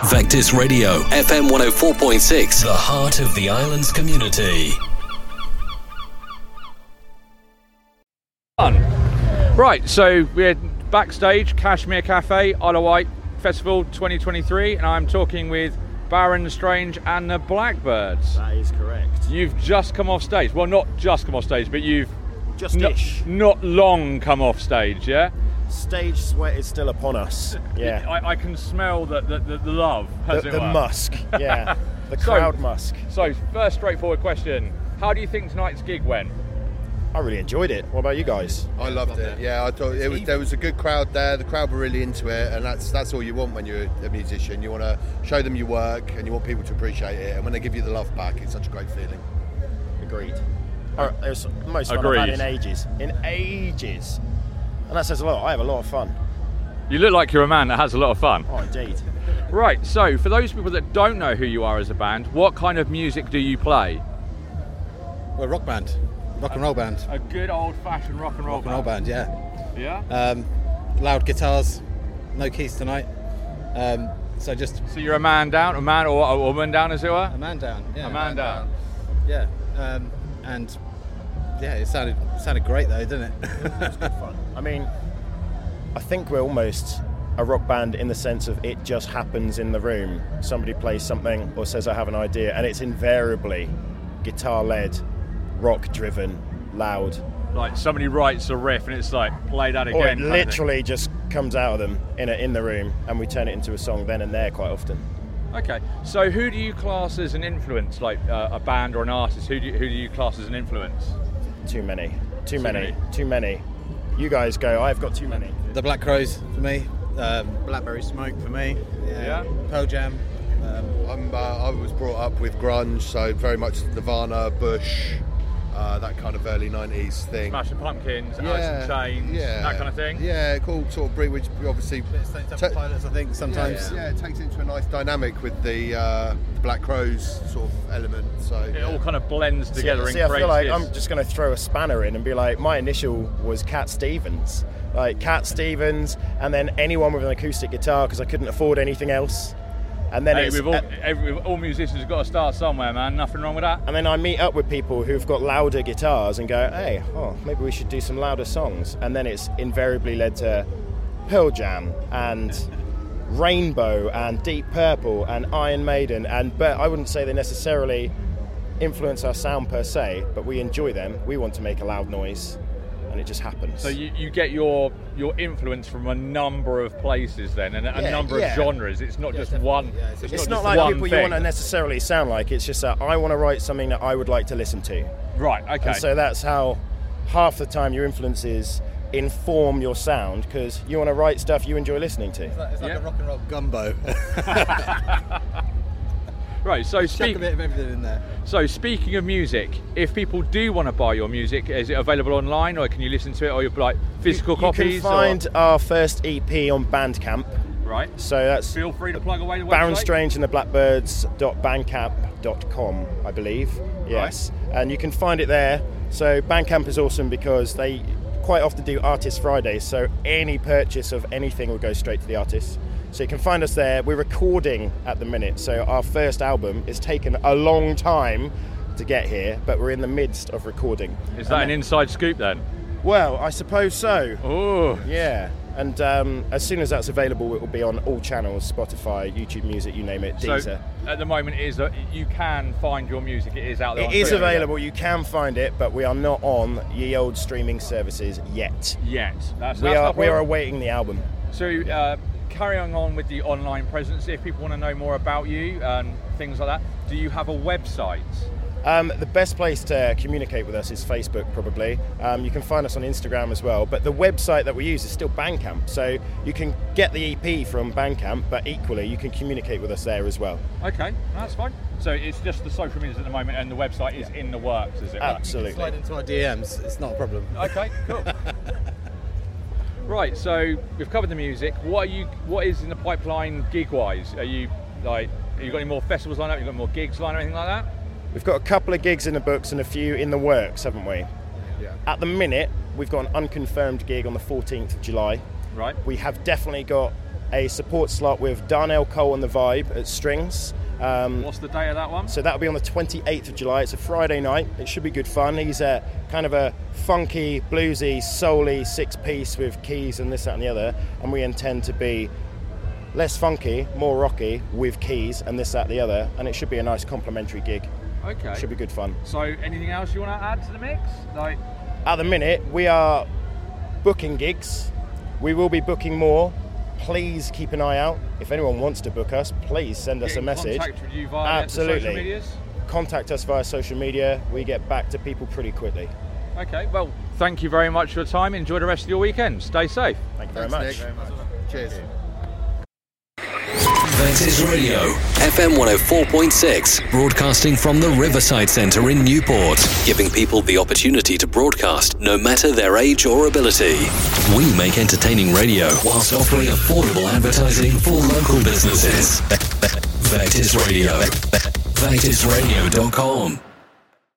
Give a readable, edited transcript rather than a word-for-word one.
Vectis Radio, FM 104.6, the heart of the island's community. Right, so we're backstage, Kashmir Cafe, Isle of Wight Festival 2023, and I'm talking with Baron Strange and the Blackbirds. That is correct. You've just come off stage. Well, not just come off stage, but you've Just-ish. not long come off stage, yeah? Stage sweat is still upon us. Yeah. I can smell the love, as it The were. musk. Yeah. The crowd musk. So, first straightforward question. How do you think tonight's gig went? I really enjoyed it. What about you guys? I loved it. Yeah, I thought there was a good crowd there. The crowd were really into it, and that's all you want when you're a musician. You want to show them your work, and you want people to appreciate it. And when they give you the love back, it's such a great feeling. Agreed. It was the most fun I've had in ages. And that says a lot. I have a lot of fun. You look like you're a man that has a lot of fun. Oh, indeed. Right, so for those people that don't know who you are as a band, what kind of music do you play? We're a rock band, rock and roll band. A good old-fashioned rock and roll band. Yeah. Yeah? Loud guitars, no keys tonight. So you're a man down, a man or a woman down, as it were? A man down. Yeah. A man down. Yeah. And yeah, it sounded great though, didn't it? It was good fun. I mean, I think we're almost a rock band in the sense of it just happens in the room. Somebody plays something or says I have an idea, and it's invariably guitar-led, rock-driven, loud. Like somebody writes a riff and it's like, play that again. Or it literally just comes out of them in the room, and we turn it into a song then and there quite often. Okay, so who do you class as an influence, like a band or an artist? Who do you class as an influence? Too many. You guys go, I've got too many. The Black Crowes for me, Blackberry Smoke for me, yeah. Pearl Jam. I was brought up with grunge, so very much Nirvana, Bush, that kind of early 90s thing. Smashing Pumpkins, Alice in Chains, that kind of thing? Yeah, cool sort of breed, which obviously... Pilots, I think, sometimes. Yeah, it takes it into a nice dynamic with the Black Crowes sort of element. So it all kind of blends together and I feel like this. I'm just going to throw a spanner in and be like, my initial was Cat Stevens. Like Cat Stevens, and then anyone with an acoustic guitar because I couldn't afford anything else. And then all musicians have got to start somewhere, man. Nothing wrong with that. And then I meet up with people who've got louder guitars and go, hey, maybe we should do some louder songs. And then it's invariably led to Pearl Jam and Rainbow and Deep Purple and Iron Maiden. But I wouldn't say they necessarily influence our sound per se, but we enjoy them. We want to make a loud noise. And it just happens. So you get your influence from a number of places then, and a number of genres. It's not just one. Yeah, it's not like people you want to necessarily sound like. It's just that I want to write something that I would like to listen to. Right. Okay. And so that's how half the time your influences inform your sound, because you want to write stuff you enjoy listening to. It's like a rock and roll gumbo. Right, so chuck a bit of everything in there. So speaking of music, if people do want to buy your music, is it available online, or can you listen to it, or like physical copies? You can find our first EP on Bandcamp. Right. So that's feel free to plug away the website. Baron Strange and the Blackbirds.bandcamp.com, I believe. Yes. Right. And you can find it there. So Bandcamp is awesome because they quite often do Artist Fridays, so any purchase of anything will go straight to the artist. So you can find us there. We're recording at the minute, so our first album is taken a long time to get here, but we're in the midst of recording. Is that an inside scoop then? Well, I suppose so. Oh. Yeah. And as soon as that's available, it will be on all channels, Spotify, YouTube Music, you name it, Deezer. So at the moment, it is that you can find your music. It is out there. It is available. You can find it, but we are not on ye old streaming services yet. We are awaiting the album. So carrying on with the online presence, if people want to know more about you and things like that, do you have a website? The best place to communicate with us is Facebook, probably. You can find us on Instagram as well, but the website that we use is still Bandcamp, so you can get the EP from Bandcamp, but equally you can communicate with us there as well. Okay, that's fine. So it's just the social medias at the moment, and the website is in the works, is it? Absolutely. You can slide into our DMs, it's not a problem. Okay, cool. Right, so we've covered the music. What is in the pipeline gig-wise? Have you got any more festivals lined up? You got more gigs lined up, anything like that? We've got a couple of gigs in the books and a few in the works, haven't we? Yeah. At the minute, we've got an unconfirmed gig on the 14th of July. Right. We have definitely got a support slot with Darnell Cole and the Vibe at Strings. What's the date of that one? So that'll be on the 28th of July. It's a Friday night. It should be good fun. He's a kind of a funky, bluesy, soul-y 6-piece with keys and this, that and the other. And we intend to be less funky, more rocky with keys and this, that, the other. And it should be a nice complimentary gig. Okay. Should be good fun. So anything else you want to add to the mix? Like, at the minute, we are booking gigs. We will be booking more. Please keep an eye out. If anyone wants to book us, please send us a message. Contact with you via Absolutely. The social medias? Contact us via social media. We get back to people pretty quickly. Okay, well, thank you very much for your time. Enjoy the rest of your weekend. Stay safe. Thank you very Thanks, much. Nick. Cheers. Vectis Radio, FM 104.6, broadcasting from the Riverside Centre in Newport, giving people the opportunity to broadcast no matter their age or ability. We make entertaining radio whilst offering affordable advertising for local businesses. Vectis Radio, vectisradio.com.